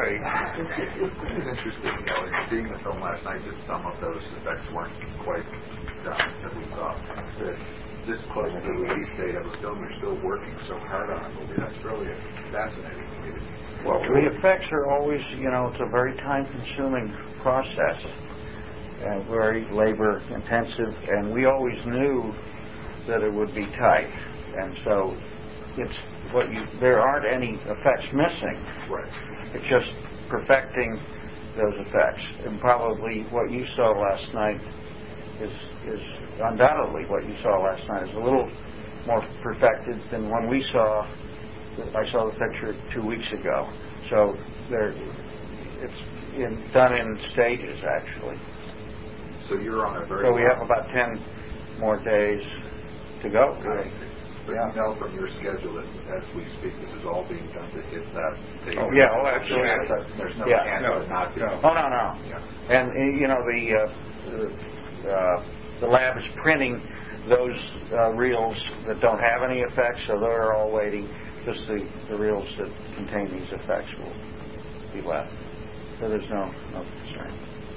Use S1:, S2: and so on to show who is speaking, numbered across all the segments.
S1: way.
S2: It's interesting, in seeing the film last night, that some of those effects weren't quite done that we thought. That this close to the release date of a film, you're still working so hard on a movie. That's really fascinating to me.
S3: Well, the effects are always, it's a very time-consuming process and very labor-intensive, and we always knew that it would be tight. And so there aren't any effects missing.
S2: Right.
S3: It's just perfecting those effects. And probably what you saw last night is undoubtedly what you saw last night is a little more perfected than when I saw the picture 2 weeks ago. So it's done in stages, actually.
S2: So you're on a very...
S3: So we have about 10 more days to go.
S2: But you know from your schedule that as we speak, this is all being done to hit that date.
S3: Oh, yeah, absolutely.
S2: There's no chance of it not being.
S3: Oh, no. Yeah. And, the lab is printing those reels that don't have any effects, so they're all waiting. Just the reels that contain these effects will be left. So there's no concern.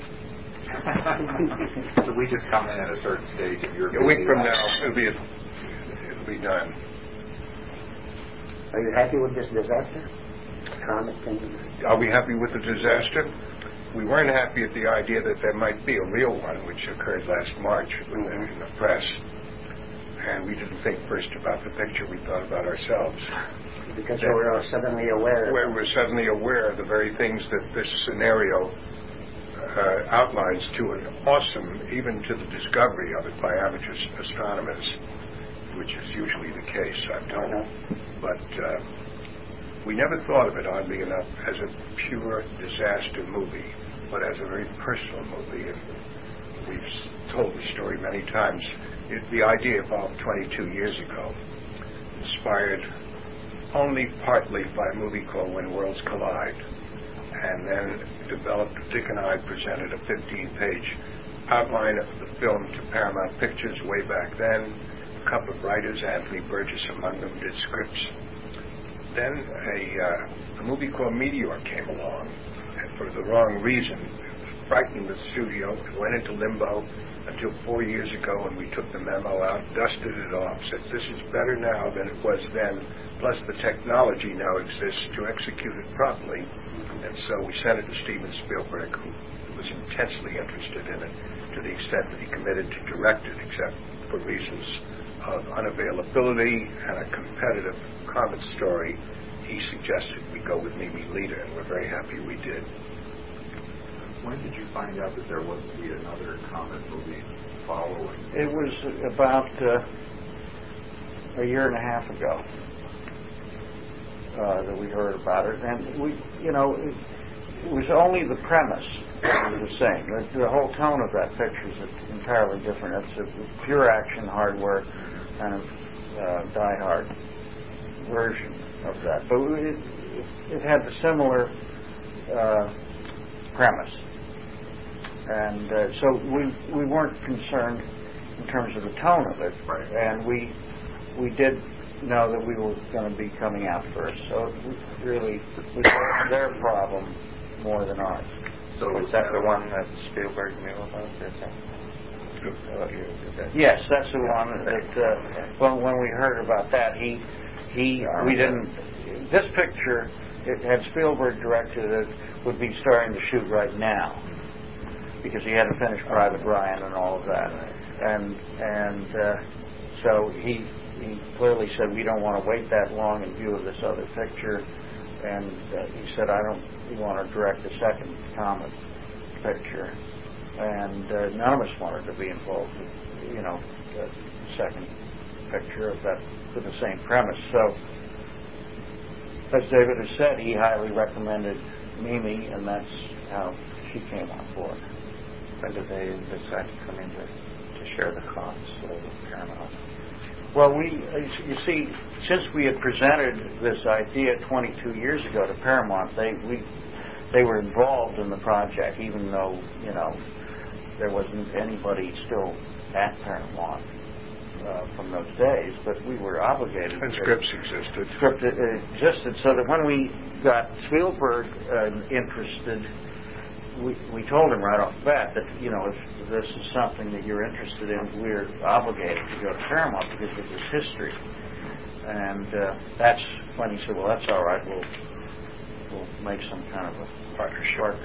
S2: So we just come in at a certain stage of your...
S1: A week from now, it'll be done.
S4: Are you happy with this disaster? Comet thing?
S1: Are we happy with the disaster? We weren't happy at the idea that there might be a real one, which occurred last March in the press. And we didn't think first about the picture, we thought about ourselves.
S4: Because we were suddenly aware.
S1: We were suddenly aware of the very things that this scenario outlines to an awesome, even to the discovery of it by amateur astronomers, which is usually the case, I'm told. But we never thought of it, oddly enough, as a pure disaster movie, but as a very personal movie. And we've told the story many times. The idea evolved 22 years ago, inspired only partly by a movie called When Worlds Collide, and then developed. Dick and I presented a 15-page outline of the film to Paramount Pictures way back then. A couple of writers, Anthony Burgess among them, did scripts. Then a movie called Meteor came along, and for the wrong reason, frightened the studio. It went into limbo until 4 years ago when we took the memo out, dusted it off, said this is better now than it was then, plus the technology now exists to execute it properly. And so we sent it to Steven Spielberg, who was intensely interested in it, to the extent that he committed to direct it, except for reasons of unavailability and a competitive Comet story. He suggested we go with Mimi Leder, and we're very happy we did.
S2: When did you find out that there was to be another Comet movie following?
S3: It was about a year and a half ago that we heard about it, and it was only the premise that was the same. The whole tone of that picture is entirely different. It's a pure action hardware kind of die-hard version of that, but it had the similar premise. And so we weren't concerned in terms of the tone of it,
S2: right.
S3: And we did know that we were going to be coming out first. So it really was their problem more than ours.
S5: So was that the one that Spielberg knew about?
S3: Yes, that's the one that. When we heard about that, we didn't. This picture, had Spielberg directed it, would be starting to shoot right now, because he had to finish Private Ryan and all of that, and so he clearly said we don't want to wait that long in view of this other picture, and he said I don't want to direct a second Comet picture, and none of us wanted to be involved with the second picture of that with the same premise. So as David has said, he highly recommended Mimi, and that's how she came on board.
S5: When did they decide to come in to share the costs with Paramount?
S3: Well, you see, since we had presented this idea 22 years ago to Paramount, they were involved in the project, even though there wasn't anybody still at Paramount. from those days, but we were obligated.
S1: And scripts existed.
S3: Script existed, so that when we got Spielberg interested, we told him right off the bat that, you know, if this is something that you're interested in, we're obligated to go to Paramount because of this history. And that's when he said, well, that's all right, we'll make some kind of a partnership.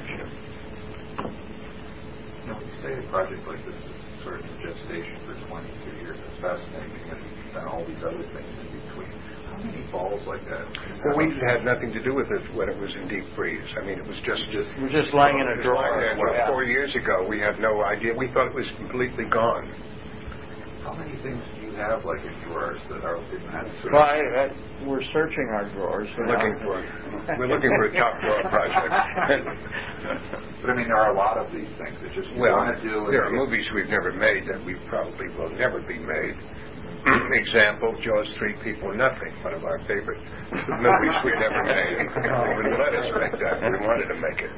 S2: You know, when you say a project like this is sort of in gestation for 22 years, it's fascinating because you've done all these other things in between. How many balls like that?
S1: Well, we had nothing to do with it when it was in deep freeze. I mean, it was just
S3: We're just lying in a drawer.
S1: Well, 4 years ago, we had no idea. We thought it was completely gone.
S2: How many things do you have, like, in drawers that didn't have sort
S3: Well,
S2: of...
S3: we're searching our drawers.
S1: We're looking for a top drawer project.
S2: But I mean, there are a lot of these things that just
S1: Well,
S2: want to do.
S1: there are movies we've never made that we probably will never be made. Example, Jaws 3 People Nothing, one of our favorite movies we never made. They wouldn't let us make that. We wanted to make it.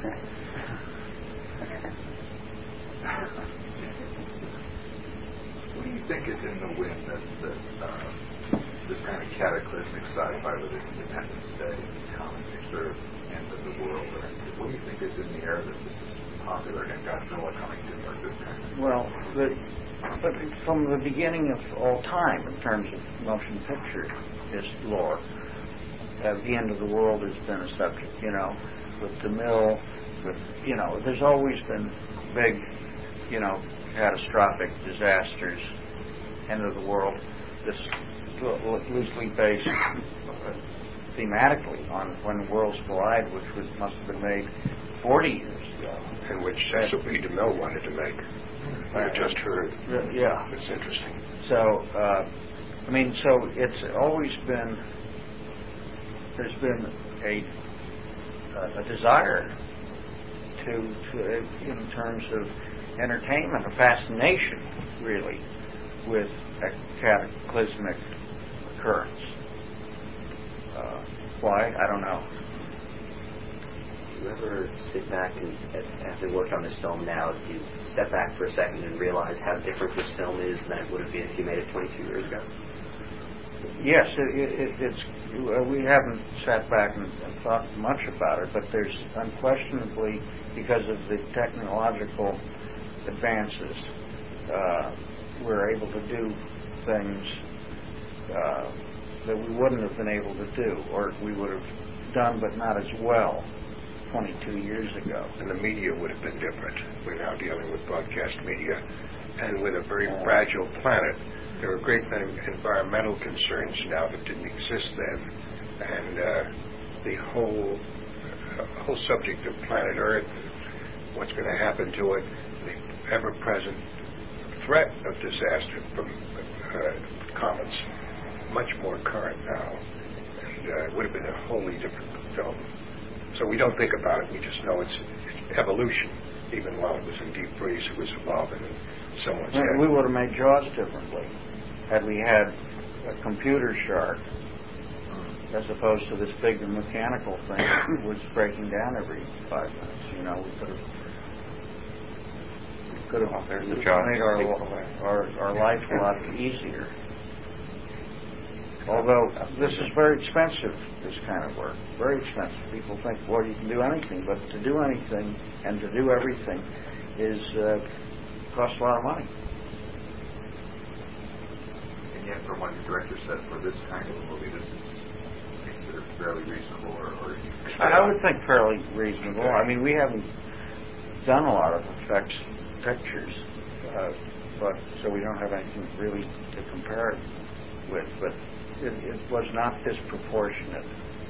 S2: What do you think is in the wind that this kind of cataclysmic sci-fi with Independence Day, comics, sort of end of the world? What do you think is in the air that this is popular and Godzilla coming to New York this time?
S3: Well, but from the beginning of all time, in terms of motion picture lore, the end of the world has been a subject. You know, with DeMille, there's always been big, catastrophic disasters, end of the world. This loosely based thematically on When Worlds Collide, which must have been made 40 years ago.
S1: And which Cecil B. DeMille wanted to make. I just heard.
S3: Yeah.
S1: It's interesting.
S3: So, it's always been, there's been a desire to in terms of entertainment, a fascination, really, with a cataclysmic occurrence. Why? I don't know.
S4: Do you ever sit back and, after you work on this film now, do you step back for a second and realize how different this film is than it would have been if you made it 22 years ago?
S3: Yes, we haven't sat back and thought much about it, but there's unquestionably, because of the technological advances, we're able to do things that we wouldn't have been able to do, or we would have done but not as well 22 years ago.
S1: And the media would have been different. We're now dealing with broadcast media, and with a very fragile planet. There are a great many environmental concerns now that didn't exist then, and the whole subject of planet Earth, what's going to happen to it, the ever-present threat of disaster from comets, much more current now, and it would have been a wholly different film. So we don't think about it, we just know it's evolution. Even while it was in deep freeze, it was evolving in someone's head.
S3: We would have made Jaws differently had we had a computer shark as opposed to this big mechanical thing that was breaking down every 5 minutes. We could have made our life a lot easier. Although this is very expensive, this kind of work. Very expensive. People think, well, you can do anything, but to do anything and to do everything costs a lot of money.
S2: And yet, from what the director said, for this kind of a movie, this is considered fairly reasonable, or
S3: I would think fairly reasonable. I mean, we haven't done a lot of effects pictures, so we don't have anything really to compare it with. But it was not disproportionate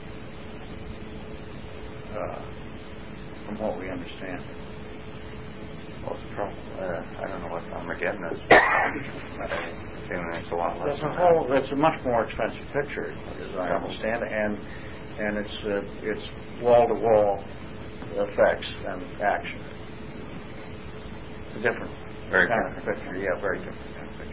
S3: from what we understand.
S5: Well, I don't know what Armageddon is. I assume it's a lot less.
S3: It's a much more expensive picture, as I understand, and it's wall-to-wall effects and action. It's a different kind of picture. Yeah, very different kind of picture.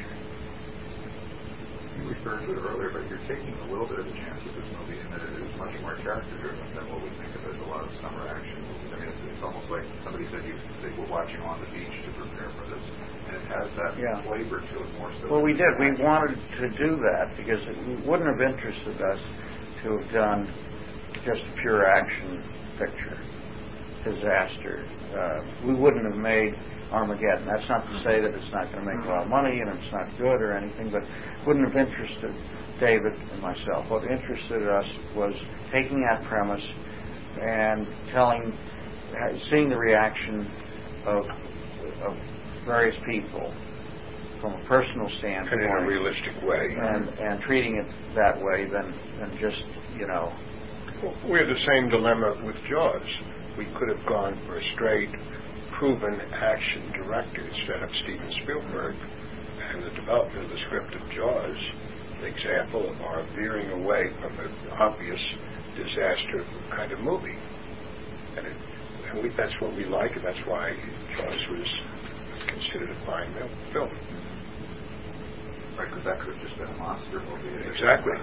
S2: You referred to it earlier, but you're taking a little bit of a chance with this movie in that it is much more character-driven than what we think of as a lot of summer action movies. I mean, It's almost like somebody said they were watching On the Beach to prepare for this, and it has that flavor to it more so.
S3: Well, we did. We wanted to do that because it wouldn't have interested us to have done just a pure action picture, disaster. We wouldn't have made Armageddon. That's not to say that it's not going to make a lot of money and it's not good or anything, but wouldn't have interested David and myself. What interested us was taking that premise and seeing the reaction of various people from a personal standpoint,
S1: and in a realistic way,
S3: and treating it that way than just, you know.
S1: We had the same dilemma with Jaws. We could have gone for a straight, proven action director instead of Steven Spielberg, and the development of the script of Jaws, an example of our veering away from an obvious disaster kind of movie. That's what we like, and that's why Jaws was considered a fine film.
S2: Right, because that could have just been a monster movie.
S1: Exactly.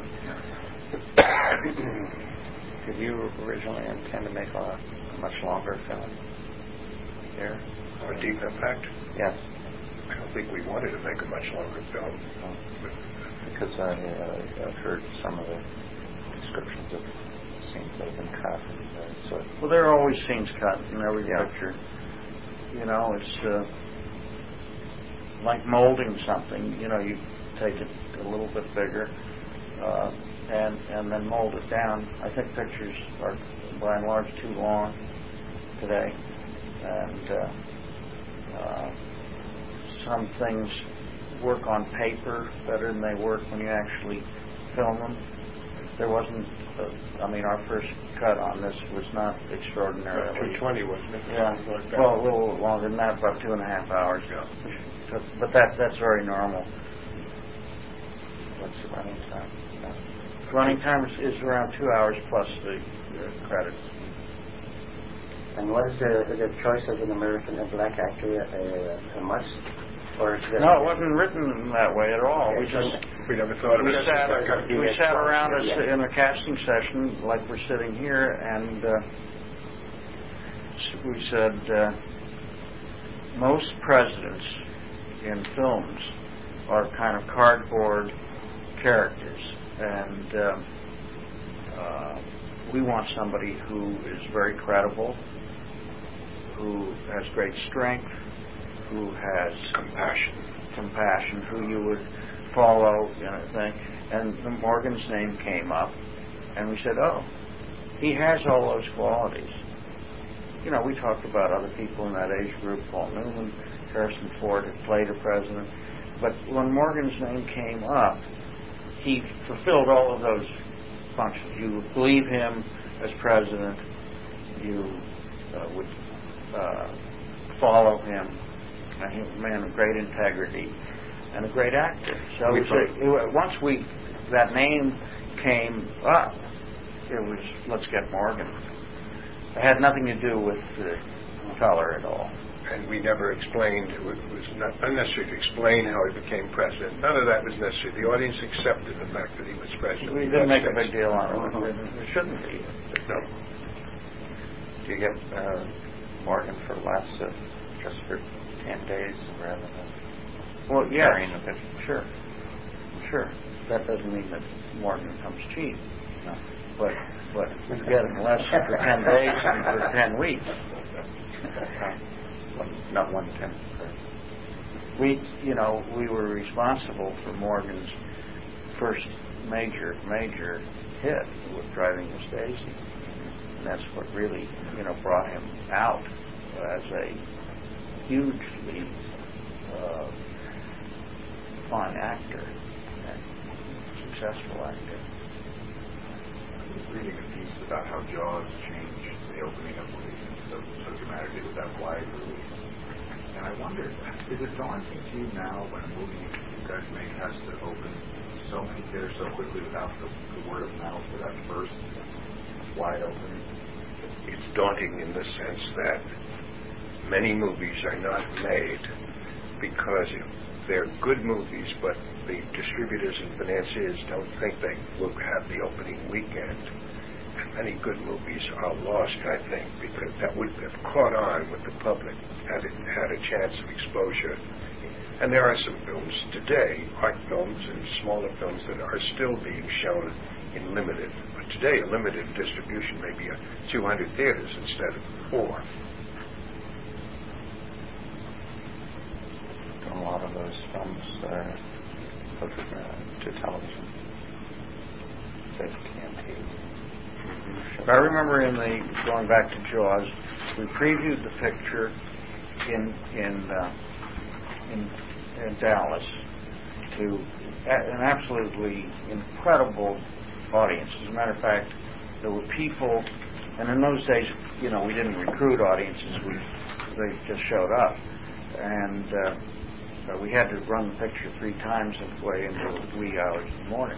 S5: Did you originally intend to make a much longer film here?
S1: A Deep Impact?
S5: Yes.
S1: I don't think we wanted to make a much longer film.
S5: Because I've heard some of the descriptions of scenes that have been cut.
S3: Well, there are always scenes cut in every picture. You know, it's like molding something. You know, you take it a little bit bigger and then mold it down. I think pictures are, by and large, too long today. And some things work on paper better than they work when you actually film them. There wasn't, our first cut on this was not extraordinarily.
S1: 220, wasn't it?
S3: Yeah,
S1: like that.
S3: well, a little longer than that, about 2.5 hours.
S1: Yeah.
S3: But that's very normal.
S5: What's the running time?
S3: Running time is around 2 hours plus the credits.
S6: And was the choice of an American black actor a must? Or
S3: no, it wasn't written that way at all.
S1: We never thought of it.
S3: We sat around us in a casting session like we're sitting here, and we said most presidents in films are kind of cardboard characters, and we want somebody who is very credible, who has great strength, who has compassion, who you would follow, and Morgan's name came up, and we said, oh, he has all those qualities. You know, we talked about other people in that age group, Paul Newman, Harrison Ford had played a president, but when Morgan's name came up, he fulfilled all of those functions. You would believe him as president, you would follow him, a man of great integrity and a great actor. So once that name came up, it was, let's get Morgan. It had nothing to do with the color at all.
S1: And we never explained, it was not unnecessary to explain how he became president. None of that was necessary. The audience accepted the fact that he was president.
S3: We didn't make a big deal on it. It shouldn't be.
S1: No.
S5: Do you get Morgan for less, just for 10 days rather than carrying a bit? Sure. That doesn't mean that Morgan comes cheap. No. But we get him less for 10 days than for 10 weeks. Not 1/10.
S3: We were responsible for Morgan's first major hit with Driving Miss Daisy, and that's what really brought him out as a hugely fine actor and successful actor.
S2: I was reading a piece about how Jaws changed the opening of movies so dramatically with that wide release. And I wonder, is it daunting to you now when a movie you guys make has to open so many theaters so quickly without the word of mouth for that first wide opening?
S1: It's daunting in the sense that many movies are not made because they're good movies, but the distributors and financiers don't think they will have the opening weekend. And many good movies are lost, I think, because that would have caught on with the public had it had a chance of exposure. And there are some films today, art films and smaller films, that are still being shown in limited. But today, a limited distribution may be 200 theaters instead of 4.
S5: A lot of those films put to television. Say TNT.
S3: I remember going back to Jaws, we previewed the picture in Dallas to an absolutely incredible audience. As a matter of fact, there were people, and in those days, we didn't recruit audiences. They just showed up, and we had to run the picture 3 times way into the wee hours of the morning.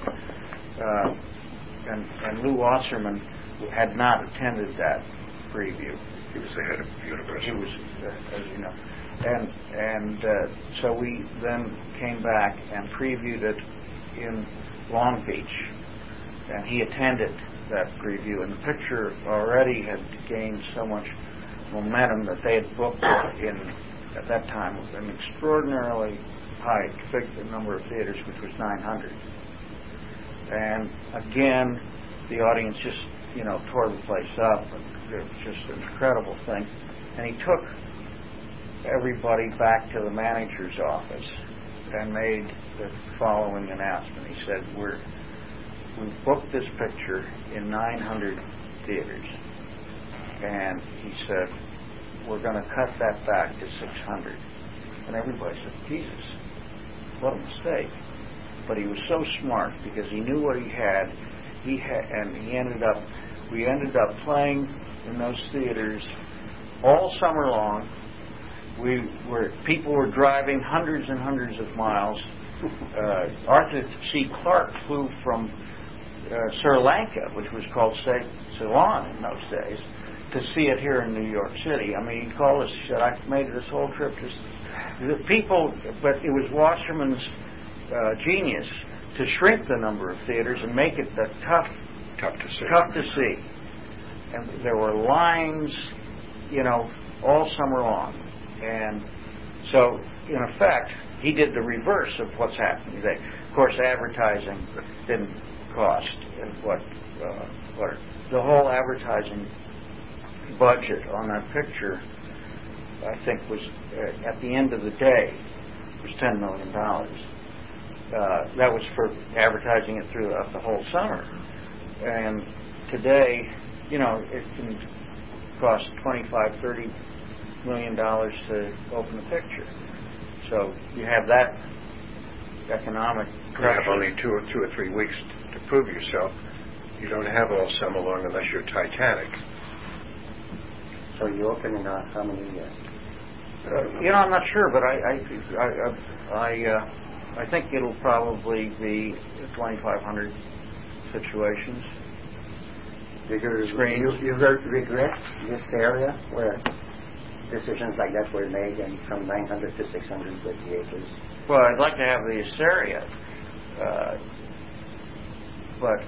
S3: And Lew Wasserman had not attended that preview.
S1: He was the head of Universal.
S3: He was, as you know. And so we then came back and previewed it in Long Beach. And he attended that preview. And the picture already had gained so much momentum that they had booked it at that time, with an extraordinarily high number of theaters, which was 900. And again, the audience just, tore the place up. It was just an incredible thing. And he took everybody back to the manager's office and made the following announcement. He said, we booked this picture in 900 theaters. And he said, we're going to cut that back to 600. And everybody said, Jesus, what a mistake. But he was so smart because he knew what he had. We ended up playing in those theaters all summer long. People were driving hundreds and hundreds of miles. Arthur C. Clarke flew from Sri Lanka, which was called Ceylon in those days, to see it here in New York City. I mean, he called us, he said, I made this whole trip. But it was Wasserman's genius to shrink the number of theaters and make it tough to see. And there were lines, all summer long. And so, in effect, he did the reverse of what's happening today. Of course, advertising didn't cost what the whole advertising budget on that picture, I think, was at the end of the day was $10 million. That was for advertising it throughout the whole summer. And today, it can cost $25-30 million to open a picture. So you have that economic pressure.
S1: You have only 2 or 3 weeks to prove yourself. You don't have all summer long unless you're Titanic.
S6: So you open in how many years?
S3: I'm not sure, but I think it'll probably be 2,500 situations.
S6: Do you
S3: Screens.
S6: You regret this area where decisions like that were made, and from 900 to 650 acres?
S3: Well, I'd like to have this area, but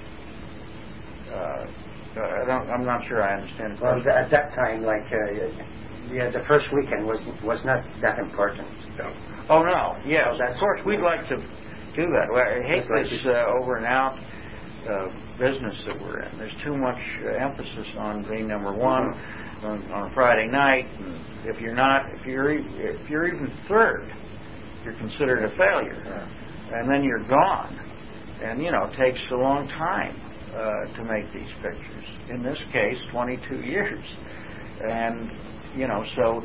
S3: I'm not sure I understand.
S6: Well, at that time, the first weekend was not that important.
S1: No.
S3: Oh no, yes,
S6: So
S3: of course we'd like to do that. I hate this over and out business that we're in. There's too much emphasis on being number one on a Friday night, and if you're even third, you're considered a failure, and then you're gone. And it takes a long time to make these pictures. In this case, 22 years, and so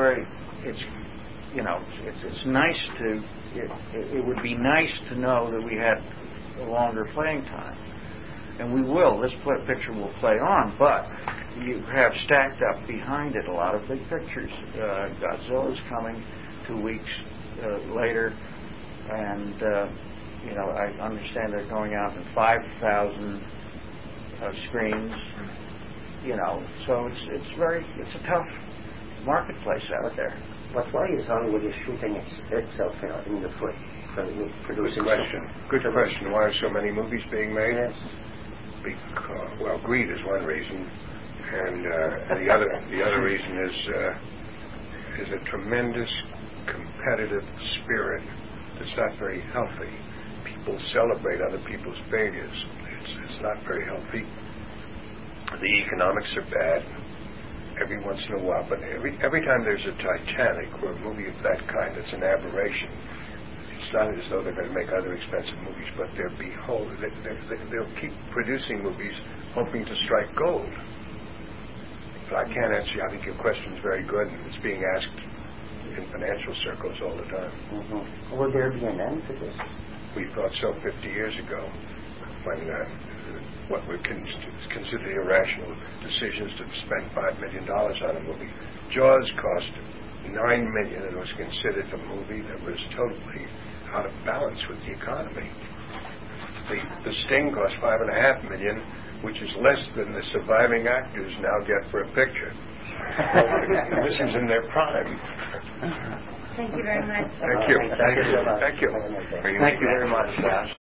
S3: it's nice to. It would be nice to know that we had a longer playing time, and we will. This picture will play on, but you have stacked up behind it a lot of big pictures. Godzilla's coming 2 weeks later, and I understand they're going out in 5,000 screens. So it's a tough marketplace out there.
S6: But why is Hollywood shooting itself in the foot for producing?
S1: Good question. Why are so many movies being made?
S6: Yes.
S1: well, greed is one reason, and the other reason is a tremendous competitive spirit that's not very healthy. People celebrate other people's failures. It's not very healthy. The economics are bad every once in a while, but every time there's a Titanic or a movie of that kind, it's an aberration. It's not as though they're going to make other expensive movies, but they'll keep producing movies hoping to strike gold. But I can't answer you. I think your question's very good, and it's being asked in financial circles all the time.
S6: Mm-hmm. Will there be an end to this?
S1: We thought so 50 years ago, when what were considered irrational decisions to spend $5 million on a movie. Jaws cost $9 million, and it was considered a movie that was totally out of balance with the economy. The Sting cost $5.5 million, which is less than the surviving actors now get for a picture. This is in their prime.
S7: Thank you very much.
S1: Thank you.
S6: Thank you so much.
S1: Thank you.
S3: Thank you very much, Josh.